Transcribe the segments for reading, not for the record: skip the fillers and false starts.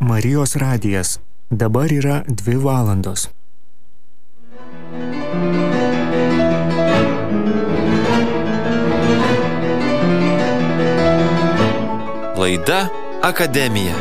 Marijos radijas. Dabar yra 2 valandos. Laida Akademija.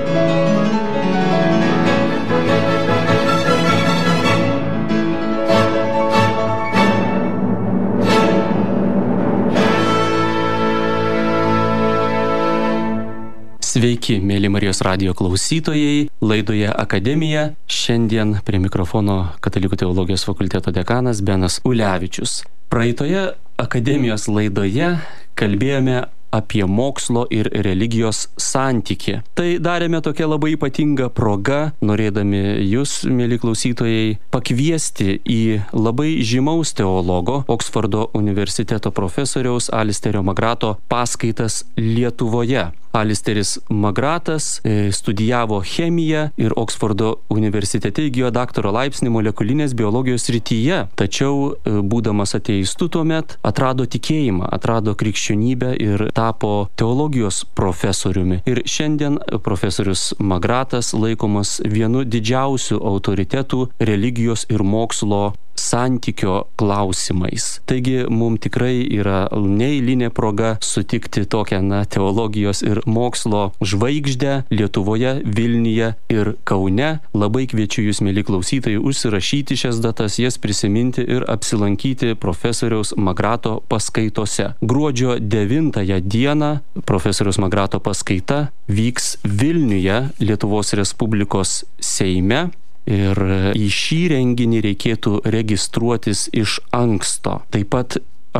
Sveiki, mėly Marijos radijo klausytojai, laidoje Akademija. Šiandien prie mikrofono Katalikų teologijos fakulteto dekanas Benas Ulevičius. Praeitoje Akademijos laidoje kalbėjome apie mokslo ir religijos santykį. Tai darėme tokia labai ypatinga proga, norėdami jūs, mėly klausytojai, pakviesti į labai žymaus teologo, Oksfordo universiteto profesoriaus Alisterio Magrato paskaitas Lietuvoje. Alisteris Magratas studijavo chemiją ir Oksfordo universitete įgijo daktaro laipsnį molekulinės biologijos srityje, tačiau būdamas ateistu tuomet atrado tikėjimą, atrado krikščionybę ir tapo teologijos profesoriumi. Ir šiandien profesorius Magratas laikomas vienu didžiausių autoritetų religijos ir mokslo santykio klausimais. Taigi mums tikrai yra neeilinė proga sutikti tokią teologijos ir mokslo žvaigždę Lietuvoje, Vilniuje ir Kaune. Labai kviečiu jūs, mėly klausytojai, užsirašyti šias datas, jas prisiminti ir apsilankyti profesoriaus Magrato paskaitose. Gruodžio 9 dieną profesoriaus Magrato paskaita vyks Vilniuje, Lietuvos Respublikos Seime. Ir į šį renginį reikėtų registruotis iš anksto. Taip pat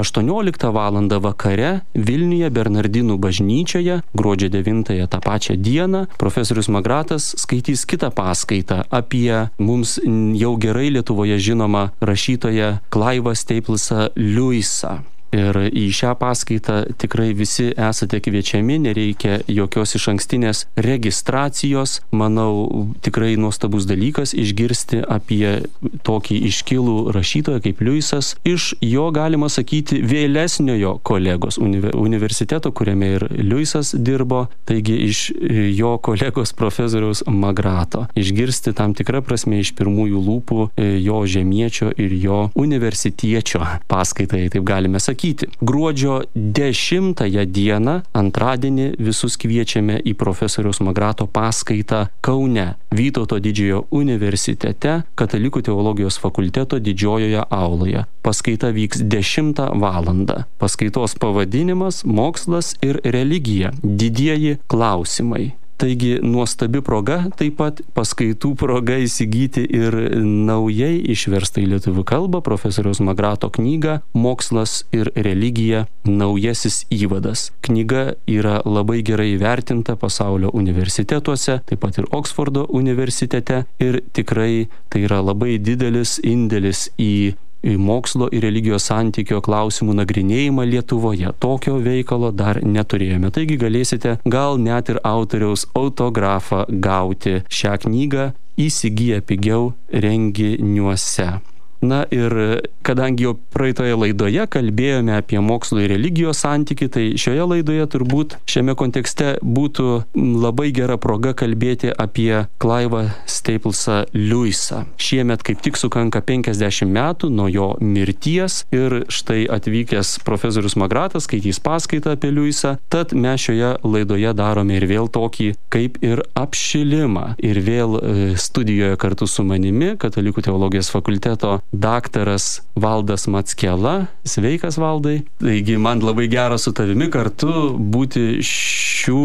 18 val. Vakare Vilniuje Bernardinų bažnyčioje gruodžio 9 tą pačią dieną profesorius Magratas skaitys kitą paskaitą apie mums jau gerai Lietuvoje žinomą rašytoją Clivą Staplesą Lewisą. Ir į šią paskaitą tikrai visi esate kviečiami, nereikia jokios išankstinės registracijos. Manau, tikrai nuostabus dalykas išgirsti apie tokį iškilų rašytoją kaip Lewisas iš jo, galima sakyti, vėlesniojo kolegos universiteto, kuriame ir Lewisas dirbo, taigi iš jo kolegos profesoriaus Magrato. Išgirsti tam tikrą prasme iš pirmųjų lūpų jo žemiečio ir jo universitiečio paskaitai, taip galime sakyti. Gruodžio 10 dieną, antradienį, visus kviečiame į profesoriaus Magrato paskaitą Kaune, Vytauto didžiojo universitete, Katalikų teologijos fakulteto didžiojoje auloje. Paskaita vyks 10 val. Paskaitos pavadinimas – Mokslas ir religija. Didieji klausimai. Taigi nuostabi proga, taip pat paskaitų proga įsigyti ir naujai išverstą į lietuvių kalbą profesoriaus Magrato knygą Mokslas ir religija – naujasis įvadas. Knyga yra labai gerai įvertinta pasaulio universitetuose, taip pat ir Oksfordo universitete, ir tikrai tai yra labai didelis indėlis į mokslo ir religijos santykio klausimų nagrinėjimą Lietuvoje. Tokio veikalo dar neturėjome. Taigi galėsite gal net ir autoriaus autografą gauti šią knygą įsigiję pigiau renginiuose. Na ir kadangi jau praeitoje laidoje kalbėjome apie mokslo ir religijos santykį, tai šioje laidoje turbūt šiame kontekste būtų labai gera proga kalbėti apie Clivą Staplesą Lewisą. Šiemet kaip tik sukanka 50 metų nuo jo mirties ir štai atvykęs profesorius Magratas skaitys paskaitą apie Lewisą, tad mes šioje laidoje darome ir vėl tokį kaip ir apšilimą. Ir vėl studijoje kartu su manimi Katalikų teologijos fakulteto daktaras Valdas Mackela. Sveikas, Valdai. Taigi man labai gera su tavimi kartu būti šių,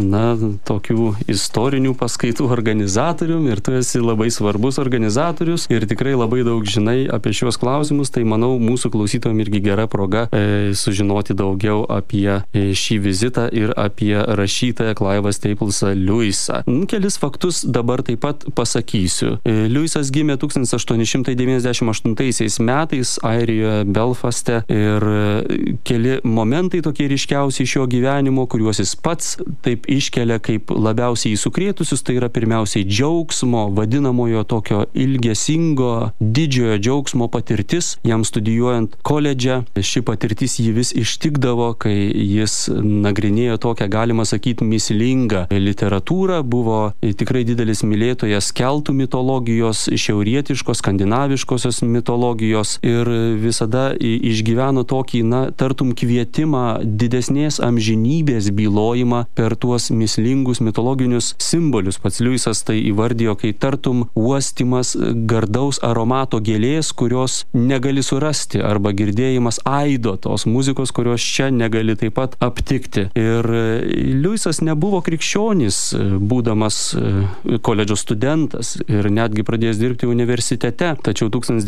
tokių istorinių paskaitų organizatorium, ir tu esi labai svarbus organizatorius ir tikrai labai daug žinai apie šios klausimus, tai manau mūsų klausytojams irgi gera proga sužinoti daugiau apie šį vizitą ir apie rašytoją Clivą Staplesą Lewisą. Kelis faktus dabar taip pat pasakysiu. Lewisas gimė 1898 1998 metais Airijoje, Belfaste ir keli momentai tokie ryškiausi iš jo gyvenimo, kuriuos jis pats taip iškelia kaip labiausiai sukrėtusius, tai yra pirmiausiai džiaugsmo, vadinamojo tokio ilgesingo, didžiojo džiaugsmo patirtis, jam studijuojant koledže. Ši patirtis jį vis ištikdavo, kai jis nagrinėjo tokią, galima sakyti, mįslingą literatūrą, buvo tikrai didelis mylėtojas keltų mitologijos, šiaurietiškos, skandinaviškosios mitologijos ir visada išgyveno tokį, tartum kvietimą didesnės amžinybės bylojimą per tuos mįslingus mitologinius simbolius. Pats Liujisas tai įvardijo, kai tartum uostimas gardaus aromato gėlės, kurios negali surasti, arba girdėjimas aido tos muzikos, kurios čia negali taip pat aptikti. Ir Liujisas nebuvo krikščionis, būdamas koledžo studentas ir netgi pradėjęs dirbti universitete. Tačiau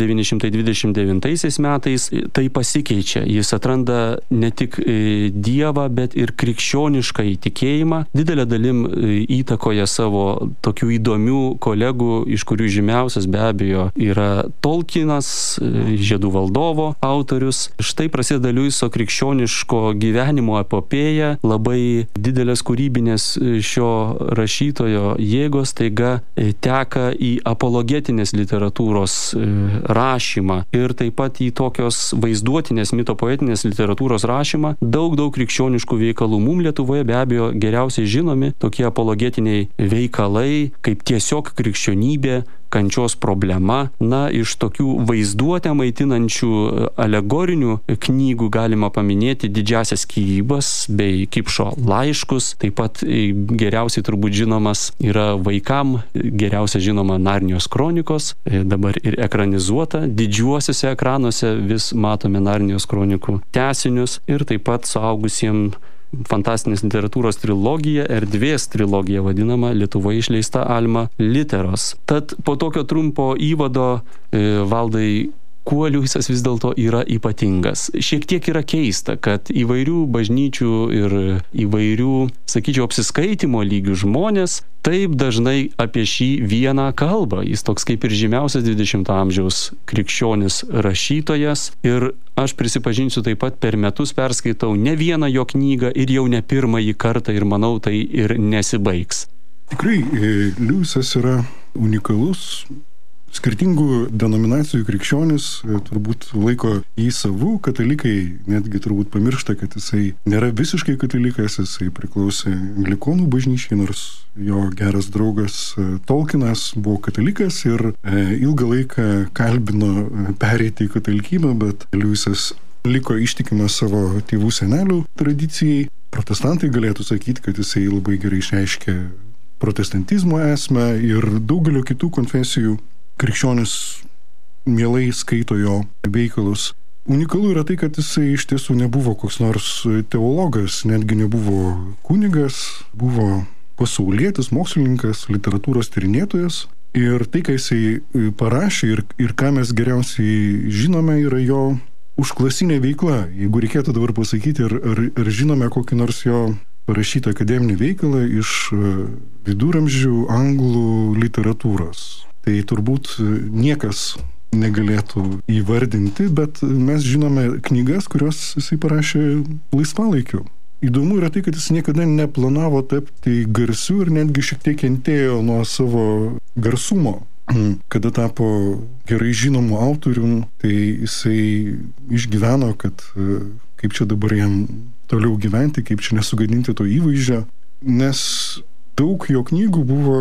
1929 metais tai pasikeičia. Jis atranda ne tik Dievą, bet ir krikščionišką įtikėjimą. Didelė dalim įtakoja savo tokių įdomių kolegų, iš kurių žymiausias be abejo yra Tolkienas, Žiedų valdovo autorius. Štai prasideda Liujiso krikščioniško gyvenimo epopėja, labai didelės kūrybinės šio rašytojo jėgos taiga teka į apologetinės literatūros rašymą ir taip pat į tokios vaizduotinės mitopoetinės literatūros rašymą. Daug krikščioniškų veikalų. Mums Lietuvoje be abejo geriausiai žinomi tokie apologetiniai veikalai, kaip tiesiog krikščionybė, kančios problema. Iš tokių vaizduotę maitinančių alegorinių knygų galima paminėti Didžiasias skyrybas bei Kipšo laiškus. Taip pat geriausiai turbūt žinomas yra vaikam, geriausia žinoma Narnijos kronikos, dabar ir ekranizuota. Didžiuosiuose ekranuose vis matome Narnijos kronikų tęsinius ir taip pat suaugusiems fantastinės literatūros trilogija, erdvės trilogija vadinama, Lietuvoje išleista Alma Literos. Tad po tokio trumpo įvado, Valdai, kuo Liujisas vis dėlto yra ypatingas? Šiek tiek yra keista, kad įvairių bažnyčių ir įvairių, sakyčiau, apsiskaitimo lygių žmonės taip dažnai apie šį vieną kalbą. Jis toks kaip ir žymiausias 20 amžiaus krikščionis rašytojas ir aš prisipažinsiu taip pat per metus perskaitau ne vieną jo knygą ir jau ne pirmąjį kartą ir manau tai ir nesibaigs. Tikrai, Liujisas yra unikalus. Skirtingų denominacijų krikščionis turbūt laiko jį savu, katalikai netgi turbūt pamiršta, kad jisai nėra visiškai katalikas, jisai priklausė anglikonų bažnyčiai, nors jo geras draugas Tolkienas buvo katalikas ir ilgą laiką kalbino pereiti į katalikybę, bet Liujisas liko ištikimas savo tėvų senelių tradicijai. Protestantai galėtų sakyti, kad jisai labai gerai išreiškė protestantizmo esmę ir daugelio kitų konfesijų krikščionis mielai skaito jo veikalus. Unikalu yra tai, kad jisai iš tiesų nebuvo koks nors teologas, netgi nebuvo kunigas, buvo pasaulietis, mokslininkas, literatūros tyrinėtojas. Ir tai, ką jisai parašė ir ką mes geriausiai žinome, yra jo užklasinė veikla. Jeigu reikėtų dabar pasakyti, ar žinome kokį nors jo parašytą akademinį veikalą iš viduramžių anglų literatūros. Tai turbūt niekas negalėtų įvardinti, bet mes žinome knygas, kurios jisai parašė laisvalaikiu. Įdomu yra tai, kad jis niekada neplanavo tapti garsiu ir netgi šiek tiek kentėjo nuo savo garsumo. Kada tapo gerai žinomu autorium, tai jisai išgyveno, kad kaip čia dabar jam toliau gyventi, kaip čia nesugadinti to įvaizdžio, nes daug jo knygų buvo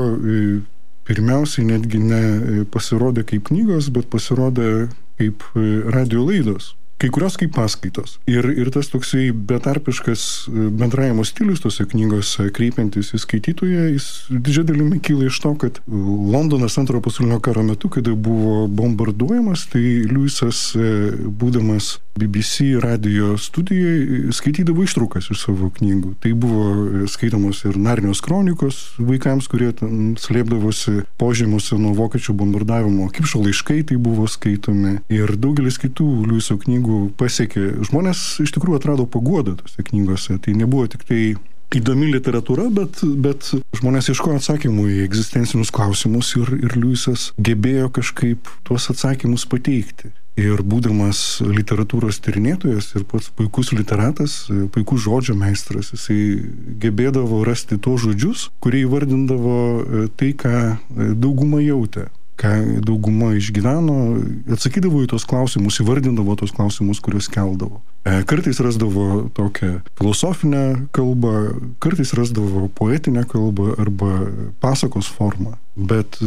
pirmiausiai netgi ne pasirodė kaip knygos, bet pasirodė kaip radio laidos. Kai kurios kaip paskaitos. Ir tas toksai betarpiškas bendravimo stilius tose knygose, kreipiantis į skaitytoją, jis didžia dalimi kyla iš to, kad Londonas Antrojo pasaulinio karo metu, kada buvo bombarduojamas, tai Liujisas, būdamas BBC radijo studijoje, skaitydavo ištraukas iš savo knygų. Tai buvo skaitomos ir Narnijos kronikos vaikams, kurie slėpdavosi požemiuose nuo vokiečių bombardavimo. Kipšo laiškai tai buvo skaitomi. Ir daugelis kitų Liujiso knygų pasiekė. Žmonės iš tikrųjų atrado paguodą tose knygose. Tai nebuvo tik tai įdomi literatūra, bet žmonės ieškojo atsakymų į egzistencinius klausimus ir Liujisas gebėjo kažkaip tuos atsakymus pateikti. Ir būdamas literatūros tyrinėtojas ir pats puikus literatas, puikus žodžio meistras, jisai gebėdavo rasti tos žodžius, kurie įvardindavo tai, ką dauguma jautė, ką dauguma išgyveno, atsakydavo į tos klausimus, įvardindavo tos klausimus, kuriuos keldavo. Kartais rasdavo tokią filosofinę kalbą, kartais rasdavo poetinę kalbą arba pasakos formą. Bet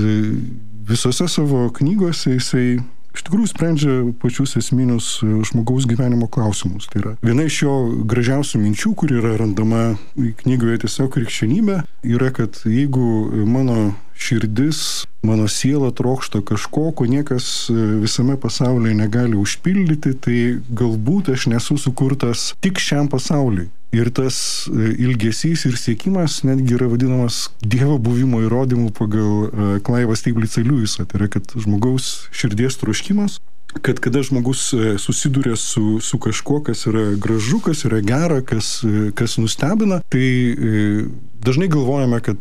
visose savo knygose jisai iš tikrųjų sprendžia pačius esminius žmogaus gyvenimo klausimus. Tai yra viena iš jo gražiausių minčių, kuri yra randama knygoje Tiesiog krikščionybė, yra, kad jeigu mano širdis, mano siela trokšta kažko, ko niekas visame pasaulyje negali užpildyti, tai galbūt aš nesu sukurtas tik šiam pasauliui. Ir tas ilgesys ir siekimas netgi yra vadinamas Dievo buvimo įrodymu pagal Clive'ą Stieglitzą Liujisą. Tai yra, kad žmogaus širdies troškimas, kad kada žmogus susiduria su kažkuo, kas yra gražu, kas yra gera, kas nustebina, tai dažnai galvojame, kad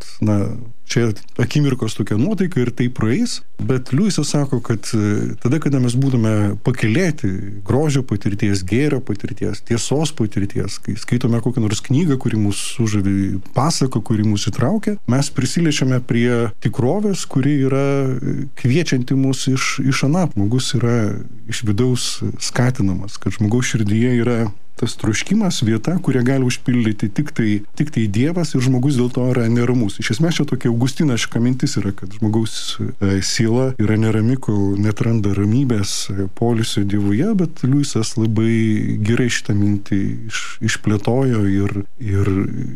čia akimirkos tokia nuotaika ir tai praeis, bet Liujisas sako, kad tada, kada mes būtume pakylėti grožio patirties, gėrio patirties, tiesos patirties, kai skaitome kokią nors knygą, kuri mus sužavi, pasaką, kuri mus įtraukia, mes prisiliečiame prie tikrovės, kuri yra kviečianti mus iš anapus. Žmogus yra iš vidaus skatinamas, kad žmogaus širdyje yra tas troškimas, vieta, kurią gali užpildyti tik tai Dievas ir žmogus dėl to yra neramus. Iš esmės čia tokia augustiniška mintis yra, kad žmogaus siela yra nerami, kol netranda ramybės poilsio Dievuje, bet Liujisas labai gerai šitą mintį išplėtojo ir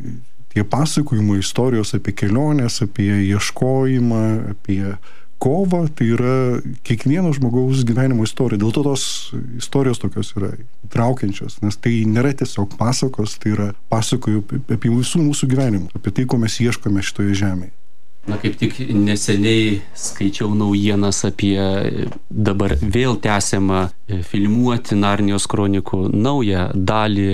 tie pasakojimo istorijos apie keliones, apie ieškojimą, apie kova, tai yra kiekvieno žmogaus gyvenimo istorija. Dėl to tos istorijos tokios yra traukiančios, nes tai nėra tiesiog pasakos, tai yra pasakoju apie visų mūsų gyvenimą, apie tai, ko mes ieškome šitoje žemėje. Kaip tik neseniai skaičiau naujienas apie dabar vėl tęsiamą filmuoti Narnijos kronikų naują dalį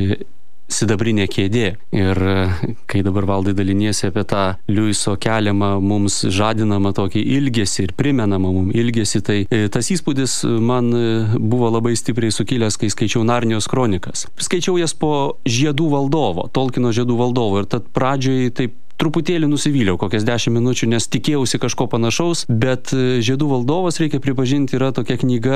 Sidabrinė kėdė. Ir kai dabar, Valdai, daliniesi apie tą Liujiso keliamą mums žadinamą tokį ilgesį ir primenamą mums ilgesį, tai tas įspūdis man buvo labai stipriai sukilęs, kai skaičiau Narnijos kronikas. Skaičiau jas po Žiedų valdovo, Tolkieno Žiedų valdovo, ir tad pradžioj taip truputėlį nusivyliau, kokias 10 minučių, nes tikėjausi kažko panašaus, bet Žiedų valdovas, reikia pripažinti, yra tokia knyga,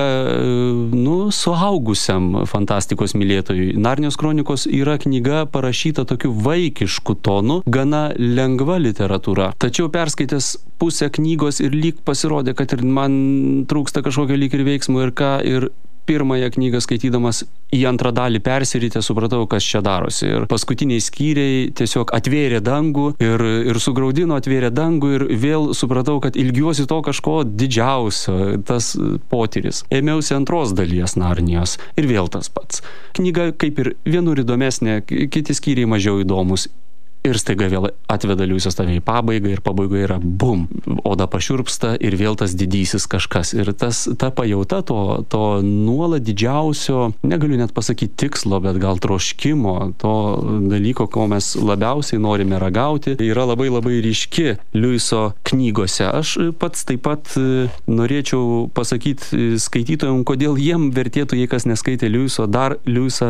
suaugusiam fantastikos mylėtojui. Narnijos kronikos yra knyga parašyta tokiu vaikišku tonu, gana lengva literatūra. Tačiau perskaitęs pusę knygos ir lyg pasirodė, kad ir man trūksta kažkokio lyg ir veiksmo ir pirmąją knygą skaitydamas į antrą dalį persiritę, supratau, kas čia darosi. Ir paskutiniai skyriai tiesiog atvėrė dangų ir sugraudino, atvėrė dangų ir vėl supratau, kad ilgiuosi to kažko didžiausio, tas potyris. Ėmiausi antros dalies Narnijos ir vėl tas pats. Knyga kaip ir vienur įdomesnė, kiti skyriai mažiau įdomus. Ir staiga vėl atveda Liujisas tave į pabaigą ir pabaiga yra bum, oda pašiurpsta ir vėl tas didysis kažkas. Ir ta pajauta to nuolat didžiausio, negaliu net pasakyti tikslo, bet gal troškimo, to dalyko, ko mes labiausiai norime ragauti, yra labai labai ryški Liujiso knygose. Aš pats taip pat norėčiau pasakyti skaitytojams, kodėl jiem vertėtų, jei kas neskaitė Liujiso, dar Liujisą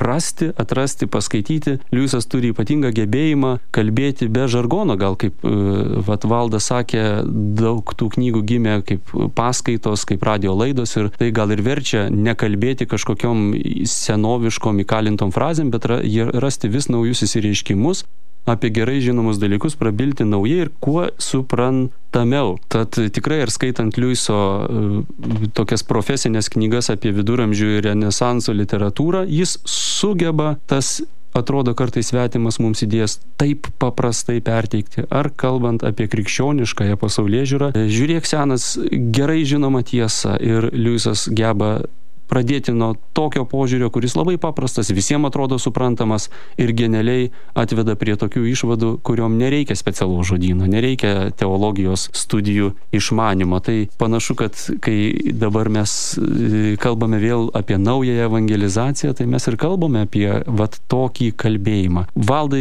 atrasti, paskaityti. Liujisas turi ypatingą gebėjimą kalbėti be žargono, gal kaip Valdas sakė, daug tų knygų gimė kaip paskaitos, kaip radio laidos ir tai gal ir verčia nekalbėti kažkokiom senoviškom įkalintom frazėm, bet rasti vis naujus įsireiškimus, apie gerai žinomus dalykus prabilti naujai ir kuo suprantamiau. Tad tikrai ir skaitant Liujiso tokias profesinės knygas apie viduramžių ir renesanso literatūrą, jis sugeba tas, atrodo kartais svetimas mums idėjas, taip paprastai perteikti. Ar kalbant apie krikščioniškąją pasaulėžiūrą, žiūrėk senas, gerai žinoma tiesa ir Liujisas geba pradėti nuo tokio požiūrio, kuris labai paprastas, visiems atrodo suprantamas ir genialiai atveda prie tokių išvadų, kuriom nereikia specialaus žodyno, nereikia teologijos studijų išmanimo. Tai panašu, kad kai dabar mes kalbame vėl apie naująją evangelizaciją, tai mes ir kalbame apie tokį kalbėjimą. Valdai,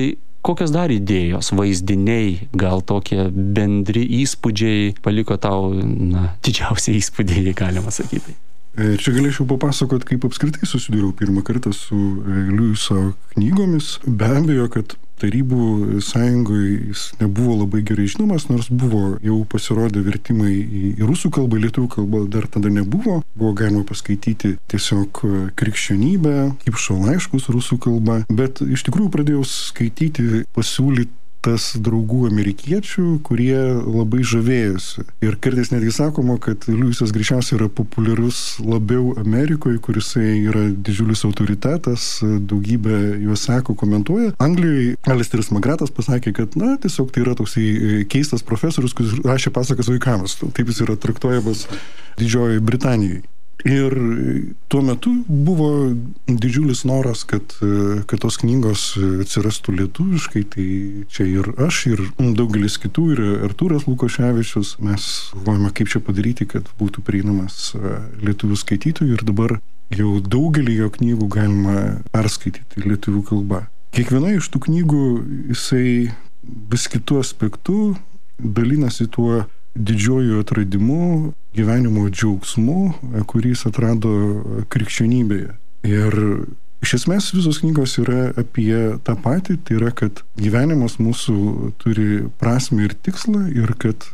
Kokios dar idėjos, vaizdiniai, gal tokie bendri įspūdžiai paliko tau, didžiausią įspūdį, jei galima sakyti? Čia galėčiau papasakot, kaip apskritai susidūriau pirmą kartą su Liuiso knygomis. Be abejo, kad Tarybų sąjungoje jis nebuvo labai gerai žinomas, nors buvo jau pasirodę vertimai į rusų kalbą, lietuvių kalbą dar tada nebuvo. Buvo galima paskaityti tiesiog Krikščionybę, Kipšo laiškus rusų kalba, bet iš tikrųjų pradėjau skaityti pasiūlytas draugų amerikiečių, kurie labai žavėjosi. Ir kartais netgi sakoma, kad Liuisas greičiausiai yra populiarus labiau Amerikoje, kuris yra didžiulis autoritetas, daugybė juos seko, komentuoja. Anglijoje Alisteris Magratas pasakė, kad tiesiog tai yra toksai keistas profesorius, kuris rašė pasakas vaikams. Taip jis yra traktuojamas Didžiojoje Britanijoje. Ir tuo metu buvo didžiulis noras, kad tos knygos atsirastų lietuviškai, tai čia ir aš, ir daugelis kitų, ir Artūras Lukoševičius, mes galvojame, kaip čia padaryti, kad būtų prieinamas lietuvių skaitytojų, ir dabar jau daugelį jo knygų galima perskaityti lietuvių kalba. Kiekviena iš tų knygų jisai vis kitų aspektų dalinasi tuo didžiuoju atradimu, gyvenimo džiaugsmu, kurį jis atrado krikščionybėje. Ir iš esmės visos knygos yra apie tą patį, tai yra, kad gyvenimas mūsų turi prasmę ir tikslą, ir kad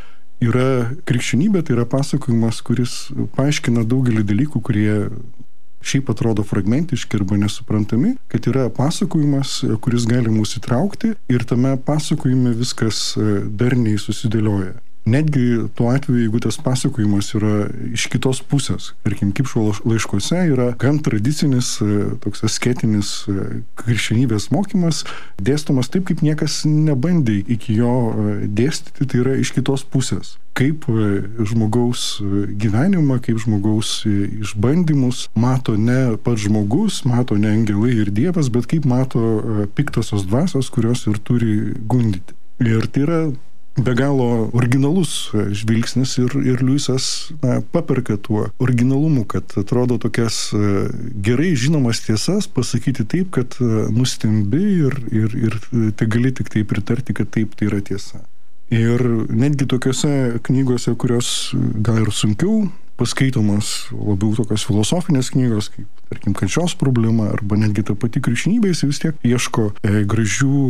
yra krikščionybė, tai yra pasakojimas, kuris paaiškina daugelį dalykų, kurie šiaip atrodo fragmentiški arba nesuprantami, kad yra pasakojimas, kuris gali mūsų įtraukti, ir tame pasakojime viskas darniai susidėlioja. Netgi tuo atveju, jeigu tas pasakojimas yra iš kitos pusės, tarkim, Kipšo laiškuose yra gan tradicinis, toks asketinis krikščionybės mokymas, dėstomas taip, kaip niekas nebandė iki jo dėstyti, tai yra iš kitos pusės. Kaip žmogaus gyvenimą, kaip žmogaus išbandymus mato ne pats žmogus, mato ne angelai ir Dievas, bet kaip mato piktosios dvasios, kurios ir turi gundyti. Ir tai yra be galo originalus žvilgsnis, ir Liuisas paperka tuo originalumu, kad atrodo tokias gerai žinomas tiesas pasakyti taip, kad nustembi ir tai gali tik tai pritarti, kad taip tai yra tiesa. Ir netgi tokiose knygose, kurios gal ir sunkiau paskaitomos, labiau tokios filosofinės knygos, kaip, tarkim, kančios problema, arba netgi ta pati krikščionybė, jis vis tiek ieško gražių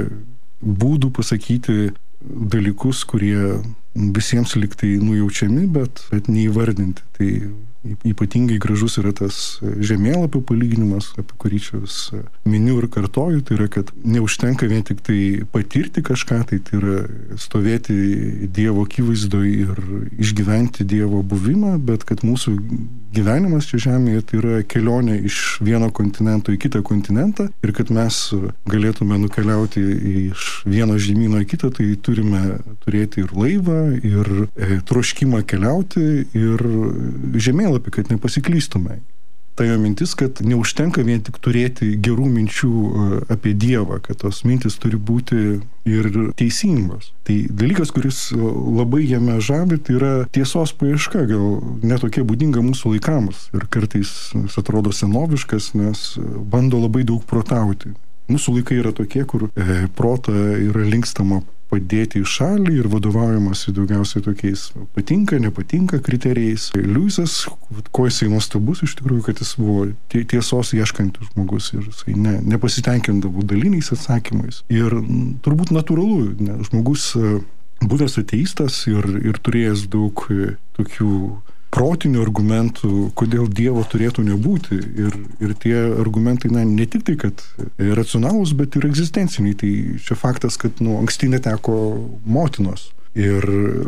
būdų pasakyti dalykus, kurie visiems liktai nujaučiami, bet neįvardinti. Tai ypatingai gražus yra tas žemėlapio palyginimas, apie kurį čia vis miniu ir kartoju, tai yra, kad neužtenka vien tik tai patirti kažką, tai yra stovėti Dievo akivaizdoje ir išgyventi Dievo buvimą, bet kad mūsų gyvenimas čia žemėje tai yra kelionė iš vieno kontinento į kitą kontinentą, ir kad mes galėtume nukeliauti iš vieno žemyno į kitą, tai turime turėti ir laivą, ir troškimą keliauti, ir žemėlapį, kad nepasiklystume. Tai jo mintis, kad neužtenka vien tik turėti gerų minčių apie Dievą, kad tos mintis turi būti ir teisingos. Tai dalykas, kuris labai jame žavi, tai yra tiesos paieška, gal netokia būdinga mūsų laikams, ir kartais jis atrodo senoviškas, nes bando labai daug protauti. Mūsų laikai yra tokie, kur protą yra linkstama padėti į šalį ir vadovaujamasi daugiausiai tokiais patinka, nepatinka kriterijais. Liuisas, ko jisai nuostabus iš tikrųjų, kad jis buvo tiesos ieškantis žmogus, ir jisai nepasitenkindavo daliniais atsakymais. Ir turbūt natūralu, žmogus buvęs ateistas ir turėjęs daug tokių protinių argumentų, kodėl Dievo turėtų nebūti. Ir tie argumentai, ne tik tai, kad racionalūs, bet ir egzistenciniai. Tai čia faktas, kad anksti neteko motinos. Ir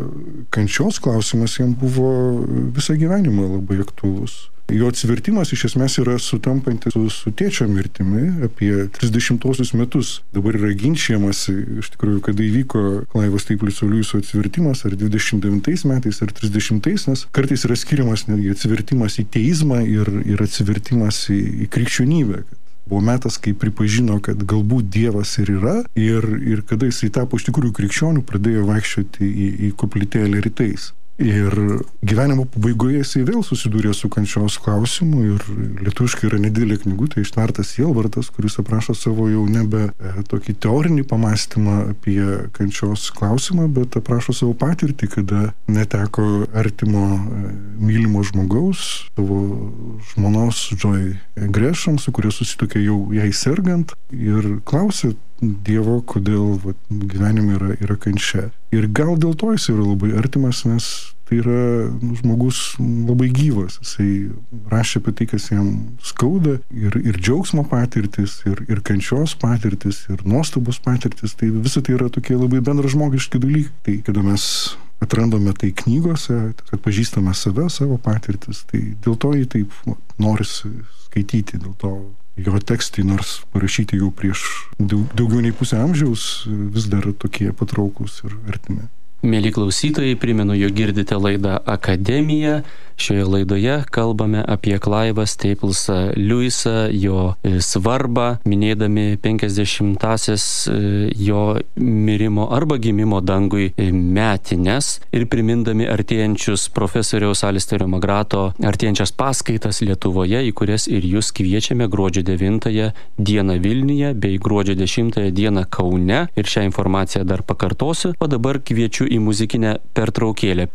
kančios klausimas jam buvo visą gyvenimą labai aktualus. Jo atsivertimas iš esmės yra sutampantis su tėčio mirtimi apie 30-osius metus. Dabar yra ginčijamasi, iš tikrųjų, kada įvyko Klaivo Steiplico Liuiso atsivertimas, ar 29 metais, ar 30-ais, nes kartais yra skiriamas netgi atsivertimas į teizmą ir atsivertimas į krikščionybę. Buvo metas, kai pripažino, kad galbūt Dievas ir yra, ir kada jisai tapo iš tikrųjų krikščionių, pradėjo vaikščioti į koplytėlę rytais. Ir gyvenimo pabaigoje jisai vėl susidūrė su kančios klausimu ir lietuviškai yra nedidelė knygutė ištartas Sielvartas, kuris aprašo savo jau nebe tokį teorinį pamastymą apie kančios klausimą, bet aprašo savo patirtį, kada neteko artimo mylimo žmogaus, savo žmonos Joy Gresham, su kuria susituokė jau jai sergant ir klausė Dievo, kodėl gyvenime yra kančia. Ir gal dėl to jis yra labai artimas, nes tai yra žmogus labai gyvas. Jisai rašė apie tai, kas jam skauda, ir džiaugsmo patirtis, ir kančios patirtis, ir nuostabos patirtis. Tai visa tai yra tokie labai bendražmogiški dalykai. Tai kada mes atrandame tai knygose, kad pažįstame savo patirtis, tai dėl to jį taip norisi skaityti, dėl to jo tekstai, nors parašyti jau prieš daugiau nei pusę amžiaus, vis dar tokie patrauklūs ir artimi. Mėly klausytojai, primenu, jog girdite laidą Akademija. Šioje laidoje kalbame apie Clive'ą Staplesą Lewisą, jo svarbą, minėdami 50-asias jo mirimo arba gimimo dangui metines ir primindami artėjančius profesoriaus Alisterio Magrato artėjančias paskaitas Lietuvoje, į kurias ir jūs kviečiame gruodžio 9 dieną Vilniuje bei gruodžio 10 dieną Kaune. Ir šią informaciją dar pakartosiu, o dabar kviečiu į muzikinę pertraukėlę.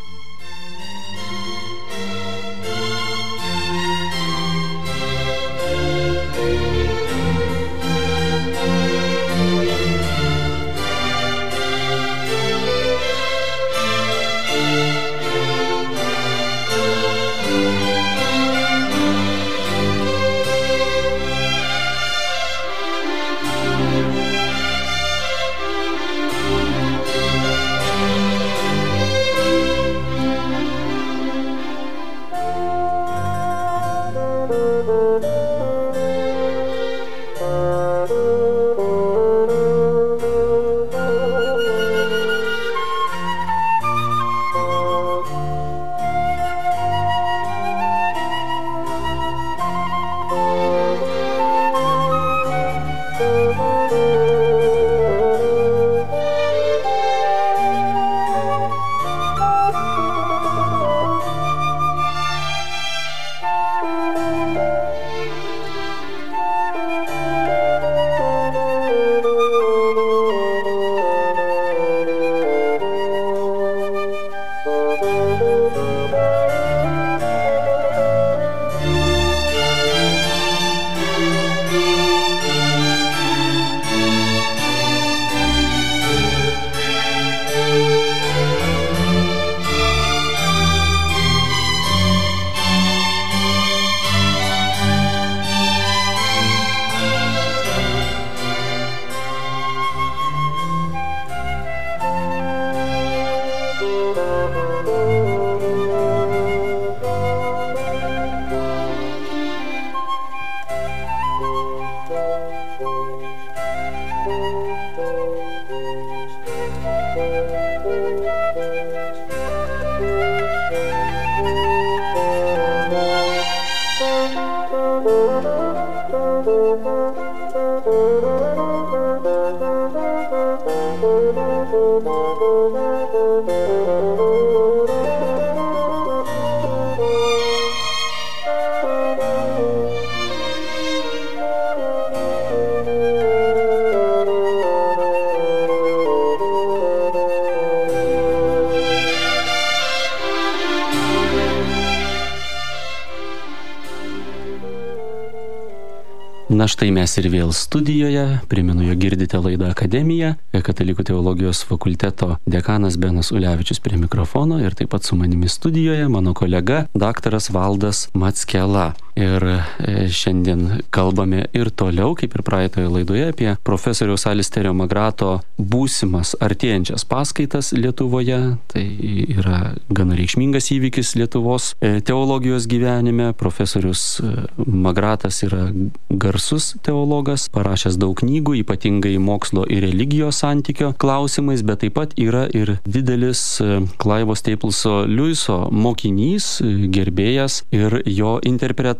Na štai mes ir vėl studijoje. Primenu, jog girdite laidą Akademija. Katalikų teologijos fakulteto dekanas Benas Ulevičius prie mikrofono ir taip pat su manimi studijoje mano kolega daktaras Valdas Mackela. Ir šiandien kalbame ir toliau, kaip ir praeitoje laidoje, apie profesoriaus Alisterio Magrato būsimas artėjančias paskaitas Lietuvoje. Tai yra gana reikšmingas įvykis Lietuvos teologijos gyvenime. Profesorius Magratas yra garsus teologas, parašęs daug knygų, ypatingai mokslo ir religijos santykio klausimais, bet taip pat yra ir didelis Clive'o Stapleso Lewiso mokinys, gerbėjas ir jo interpretavimas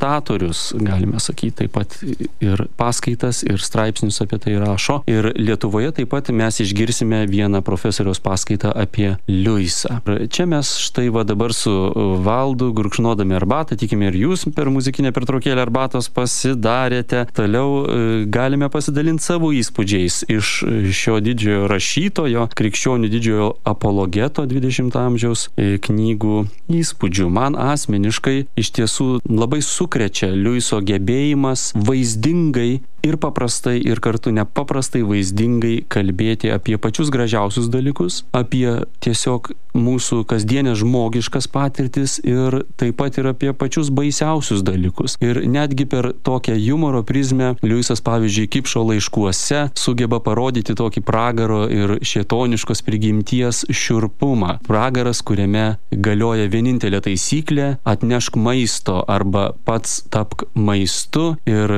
komentatorius, galime sakyti, taip pat ir paskaitas, ir straipsnius apie tai rašo. Ir Lietuvoje taip pat mes išgirsime vieną profesoriaus paskaitą apie Liuisą. Čia mes štai dabar su Valdu gurkšnodami arbatą, tikime ir jūs per muzikinę pertraukėlę arbatos pasidarėte. Toliau galime pasidalinti savo įspūdžiais iš šio didžiojo rašytojo, krikščionių didžiojo apologeto 20 amžiaus knygų įspūdžių. Man asmeniškai iš tiesų labai sukrečia Liuiso gebėjimas vaizdingai ir paprastai, ir kartu nepaprastai vaizdingai kalbėti apie pačius gražiausius dalykus, apie tiesiog mūsų kasdienės žmogiškas patirtis ir taip pat ir apie pačius baisiausius dalykus. Ir netgi per tokią humoro prizmę Liuisas, pavyzdžiui, Kipšo laiškuose sugeba parodyti tokį pragaro ir šėtoniškos prigimties šiurpumą. Pragaras, kuriame galioja vienintelė taisyklė: atnešk maisto arba pats tapk maistu. Ir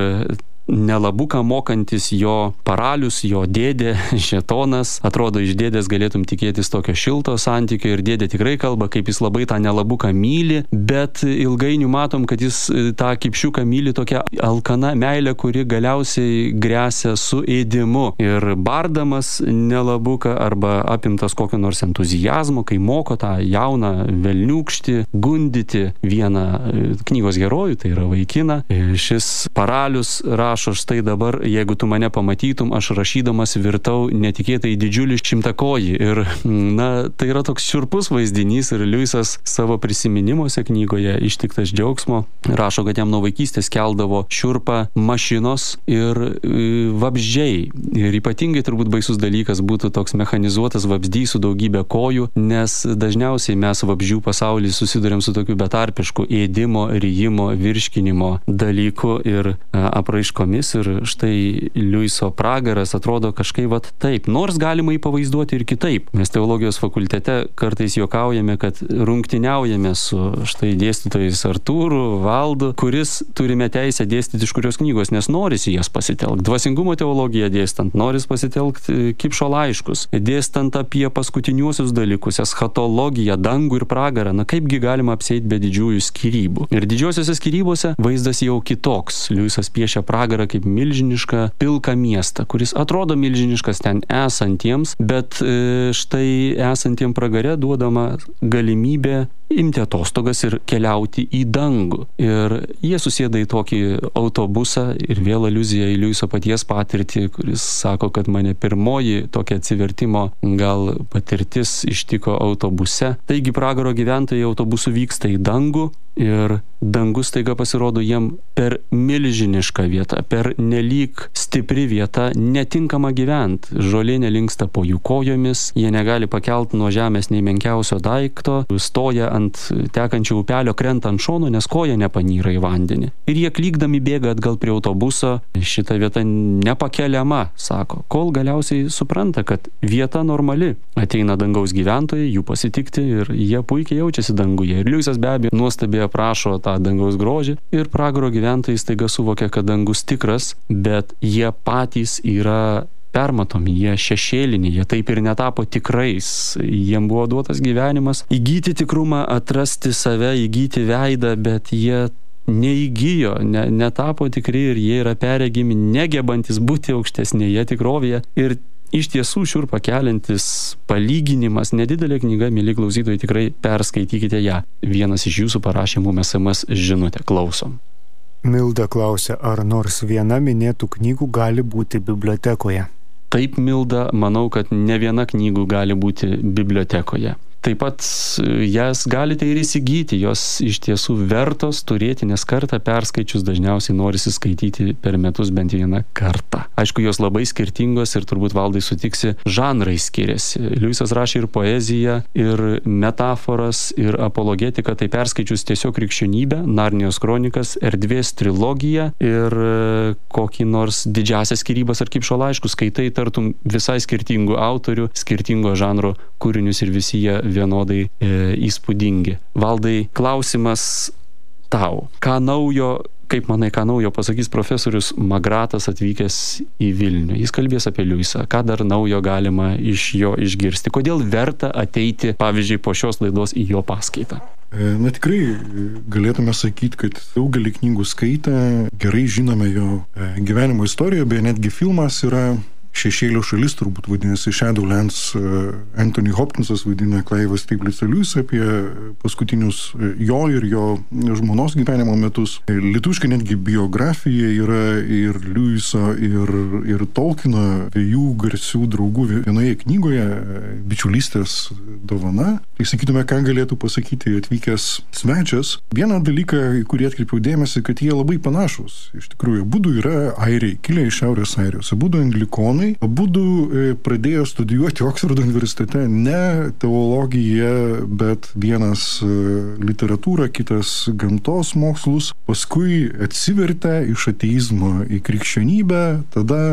nelabuką mokantis jo paralius, jo dėdė, šėtonas. Atrodo, iš dėdės galėtum tikėtis tokio šilto santykio ir dėdė tikrai kalba, kaip jis labai tą nelabuką myli, bet ilgainiui matom, kad jis tą Kipšiuką myli tokia alkana meilė, kuri galiausiai gresia su ėdimu. Ir bardamas nelabuką arba apimtas kokio nors entuzijazmo, kai moko tą jauną velniūkštį gundyti vieną knygos herojų, tai yra vaikiną. Šis paralius rašo: štai dabar, jeigu tu mane pamatytum, aš rašydamas virtau netikėtai didžiulį šimtakojį. Ir, tai yra toks šiurpus vaizdinys ir Liuisas savo prisiminimuose knygoje Ištiktas džiaugsmo rašo, kad jam nuo vaikystės keldavo šiurpą mašinos ir vabzdžiai. Ir ypatingai turbūt baisus dalykas būtų toks mechanizuotas vabzdys su daugybė kojų, nes dažniausiai mes vabzdžių pasaulyje susiduriam su tokiu betarpišku ėdimo, ryjimo, virškinimo dalyku ir apraiškomis. Ir štai Liuiso pragaras atrodo kažkaip taip, nors galima jį pavaizduoti ir kitaip. Mes teologijos fakultete kartais juokaujame, kad rungtyniaujame su štai dėstytojais Artūru, Valdu, kuris turime teisę dėstyti iš kurios knygos, nes norisi jas pasitelkti. Dvasingumo teologiją dėstant, noris pasitelkti Kipšo laiškus, dėstant apie paskutiniuosius dalykus, eschatologiją, dangų ir pragarą. Kaipgi galima apsieiti be didžiųjų skyrybų? Ir didžiosiuose skyrybose vaizdas jau kitoks. Liuisas piešia pragarą kaip milžinišką pilką miestą, kuris atrodo milžiniškas ten esantiems, bet štai esantiem pragare duodama galimybė imti atostogas ir keliauti į dangų. Ir jie susėda į tokį autobusą ir vėl aliuzija į Liuiso paties patirtį, kuris sako, kad mane pirmoji tokia atsivertimo gal patirtis ištiko autobuse. Taigi pragaro gyventojai autobusu vyksta į dangų ir dangus staiga pasirodo jiem per milžinišką vietą, per nelyg stipri vieta, netinkama gyventi. Žolė nelinksta po jų kojomis, jie negali pakelti nuo žemės nei menkiausio daikto, stoja ant tekančio upelio, krenta ant šono, nes koja nepanyra į vandenį. Ir jie klykdami bėga atgal prie autobuso, šita vieta nepakeliama, sako, kol galiausiai supranta, kad vieta normali. Ateina dangaus gyventojai, jų pasitikti ir jie puikiai jaučiasi danguje. Ir Liuisas be abejo nuostabiai aprašo tą dangaus grožį ir pragaro gyventojai staiga suvokia, kad dangus tikras, bet jie patys yra permatomi, jie šešėliniai, jie taip ir netapo tikrais. Jiem buvo duotas gyvenimas įgyti tikrumą, atrasti save, įgyti veidą, bet jie neįgijo, netapo tikri ir jie yra perregimi, negebantis būti aukštesnėje tikrovėje. Ir iš tiesų šiurpą keliantis palyginimas, nedidelė knyga, mieli klausytojai, tikrai perskaitykite ją. Vienas iš jūsų parašė mums SMS žinutę, klausom. Milda klausia, ar nors viena minėtų knygų gali būti bibliotekoje? Taip, Milda, manau, kad ne viena knygų gali būti bibliotekoje. Taip pat jas galite ir įsigyti, jos iš tiesų vertos turėti, nes kartą perskaičius dažniausiai norisi skaityti per metus bent vieną kartą. Aišku, jos labai skirtingos ir turbūt Valdai sutiksi, žanrai skiriasi. Liuisas rašė ir poeziją, ir metaforas, ir apologetiką, tai perskaičius tiesiog krikščionybę, Narnijos kronikas, Erdvės trilogiją ir kokį nors Didžiąsias skyrybas ar Kipšo laiškus, skaitai tartum visai skirtingų autorių, skirtingo žanro kūrinius ir visi jie vienodai įspūdingi. Valdai, klausimas tau. Ką naujo, kaip manai, ką naujo pasakys profesorius Magratas atvykęs į Vilnių? Jis kalbės apie Liuisą. Ką dar naujo galima iš jo išgirsti? Kodėl verta ateiti, pavyzdžiui, po šios laidos į jo paskaitą? Tikrai galėtume sakyti, kad daugelį knygų skaitę, gerai žinome jo gyvenimo istoriją, beje, netgi filmas yra Šešėlio šalis, turbūt vadinasi Shadowlands. Anthony Hopkinsas vaidina Clive'ą Stieglitzą Lewisą apie paskutinius jo ir jo žmonos gyvenimo metus. Lietuviškai netgi biografija yra ir Lewiso, ir Tolkieno, dviejų garsių draugų vienoje knygoje, Bičiulystės dovana. Tai sakytume, ką galėtų pasakyti atvykęs svečias. Vieną dalyką, į kurį atkreipiau dėmesį, kad jie labai panašus. Iš tikrųjų, abudu yra airiai, kilę iš Šiaurės Airijos, abudu anglikonai. Abudu pradėjo studijuoti Oksfordo universitete ne teologiją, bet vienas literatūrą, kitas gamtos mokslus. Paskui atsivertė iš ateizmo į krikščionybę, tada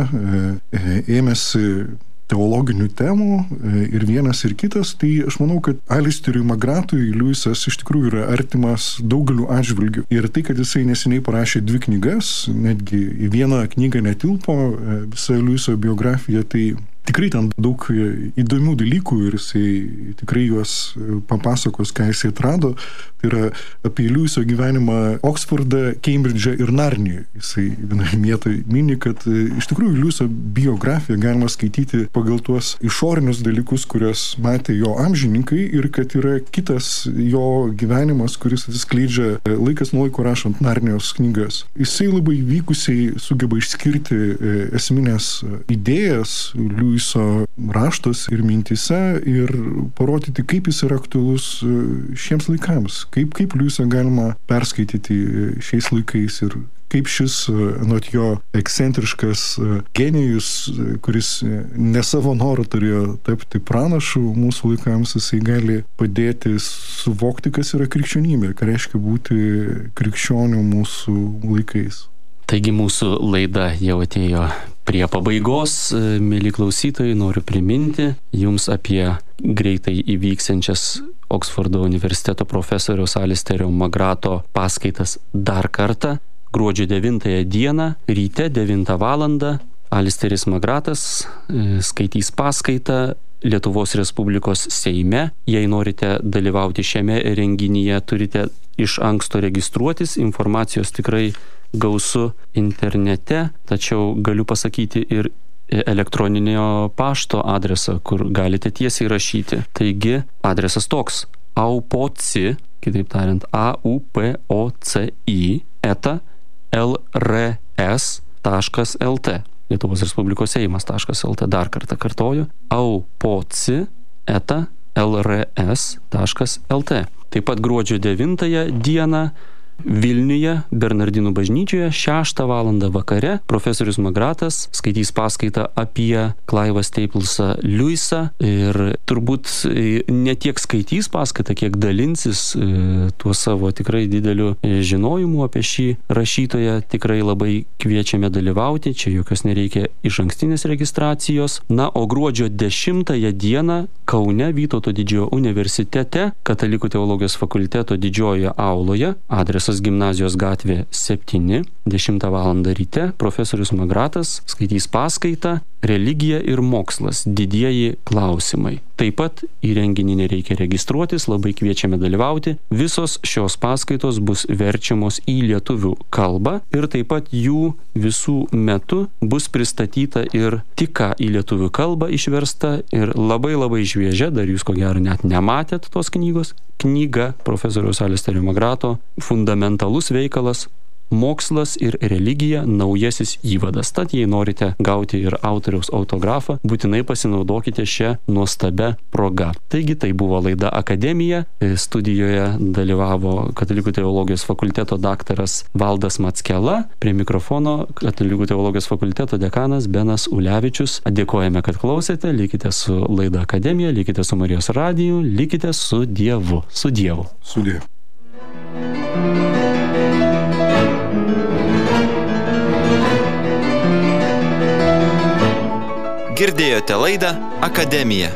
ėmėsi teologinių temų ir vienas ir kitas, tai aš manau, kad Alisteriui Magratui Lewisas iš tikrųjų yra artimas daugeliu atžvilgių. Ir tai, kad jisai neseniai parašė 2 knygas, netgi į vieną knygą netilpo visa Lewiso biografija, tai tikrai ten daug įdomių dalykų ir jisai tikrai juos papasakos, ką jisai atrado. Tai yra apie Lewiso gyvenimą Oksforde, Kembridže ir Narnijoje. Jisai vienoje vietoje mini, kad iš tikrųjų Lewiso biografiją galima skaityti pagal tuos išorinius dalykus, kuriuos matė jo amžininkai ir kad yra kitas jo gyvenimas, kuris atsiskleidžia laikas nuo laiko rašant Narnijos knygas. Jisai labai vykusiai sugeba išskirti esminės idėjas Lewiso raštos ir mintyse ir parodyti, kaip jis yra aktualus šiems laikams. Kaip Lewisą galima perskaityti šiais laikais ir kaip šis, anot jo, ekscentriškas genijus, kuris ne savo norų turėjo tapti pranašu mūsų laikams, jisai gali padėti suvokti, kas yra krikščionybė, ką reiškia būti krikščioniu mūsų laikais. Taigi mūsų laida jau atėjo prie pabaigos. Mieli klausytojai, noriu priminti jums apie greitai įvyksiančias Oksfordo universiteto profesoriaus Alisterio Magrato paskaitas dar kartą. Gruodžio 9 dieną, ryte 9 valandą, Alisteris Magratas skaitys paskaitą Lietuvos Respublikos Seime. Jei norite dalyvauti šiame renginyje, turite iš anksto registruotis. Informacijos tikrai gausu internete, tačiau galiu pasakyti ir elektroninio pašto adresą, kur galite tiesiai rašyti. Taigi, adresas toks: aupoci, kitaip tariant, aupoci @lrs.lt. Lietuvos Respublikos Seimas.lt. Dar kartą kartoju: aupoci@lrs.lt. Taip pat gruodžio 9 dieną Vilniuje, Bernardinų bažnyčioje, 6 valandą vakare profesorius Magratas skaitys paskaitą apie Clive'ą Stieglitą Lewisą ir turbūt ne tiek skaitys paskaitą, kiek dalinsis tuo savo tikrai dideliu žinojimu apie šį rašytoją. Tikrai labai kviečiame dalyvauti, čia jokios nereikia išankstinės registracijos. Na, o gruodžio 10 dieną Kaune Vytauto Didžiojo universitete Katalikų teologijos fakulteto didžiojoje auloje, adresas Gimnazijos gatvė 7, 10 val. Ryte, profesorius Magratas skaitys paskaitą Religija ir mokslas – didieji klausimai. Taip pat į renginį nereikia registruotis, labai kviečiame dalyvauti. Visos šios paskaitos bus verčiamos į lietuvių kalbą ir taip pat jų visų metu bus pristatyta ir tik ką į lietuvių kalbą išversta ir labai šviežia, dar jūs ko gero net nematėt tos knygos. Knyga profesoriaus Alisterio Magrato, fundamentalus veikalas Mokslas ir religija – naujasis įvadas. Tad jei norite gauti ir autoriaus autografą, būtinai pasinaudokite šią nuostabią progą. Taigi tai buvo laida Akademija. Studijoje dalyvavo Katalikų teologijos fakulteto daktaras Valdas Mackela. Prie mikrofono Katalikų teologijos fakulteto dekanas Benas Ulevičius. Dėkojame, kad klausėte. Likite su laida Akademija, likite su Marijos radiju, likite su Dievu. Su Dievu. Sudie. Girdėjote laidą Akademija.